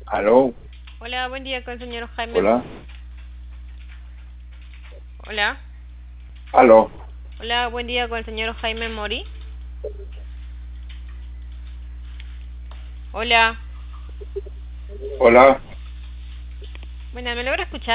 Aló, Hola, buen día con el señor Jaime. hola, Hola. aló, Hola, buen día con el señor Jaime Mori. Hola. hola. Bueno, ¿me logra escuchar?